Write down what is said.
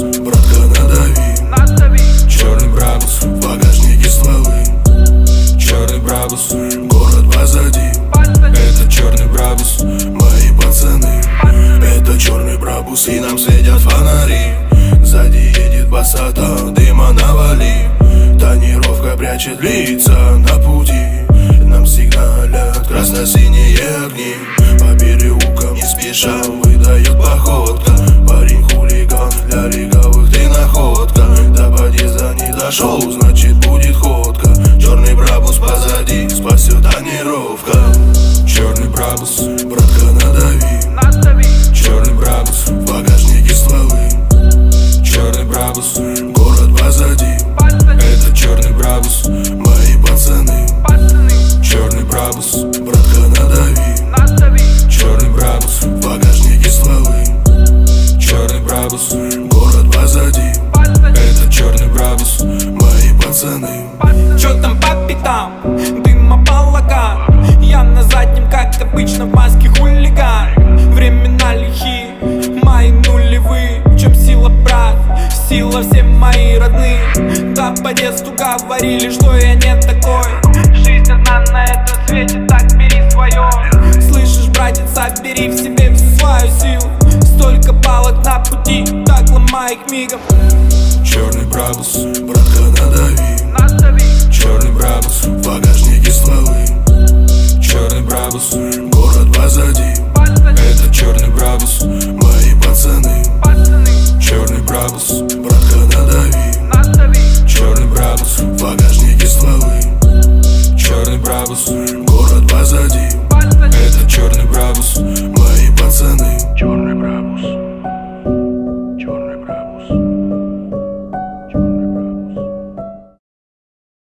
братка, надави. Черный Брабус, в багажнике стволы. Черный Брабус, город позади. Это черный Брабус, мои пацаны. Это черный Брабус, и нам светят фонари. Сзади едет басата, дыма навали. Тонировка прячет лица на пути. Нам сигналят красно-синие огни. По переулкам не спеша выдает походка. Парень хулиган, для лиговых ты находка. До подъезда не дошел, значит будет ходка. Черный Брабус позади, спасет тонировка. Черный Брабус, братка, надави. Черный Брабус, в багажнике стволы. Черный Брабус, город позади. Это черный Брабус, мои пацаны. Черный Брабус, братка, надави. Черный Брабус, в багажнике стволы. Черный Брабус, город позади. Это черный Брабус, мои пацаны. Чё там по пятам? Дыма балаган. Я на заднем, как обычно, в маске хулиган. Времена лихие, мои нулевые. В чем сила, брат? Сила все мои родные. Да по детству говорили, что я не такой. Жизнь одна на этом свете, так бери свое. Слышишь, братец, собери в себе всю свою силу. Столько палок на пути, так ломай их мигом. Черный Брабус, братка, надави. Черный Брабус, в багажнике стволы. Черный Брабус, город позади. Это черный Брабус, мои пацаны. Черный Брабус,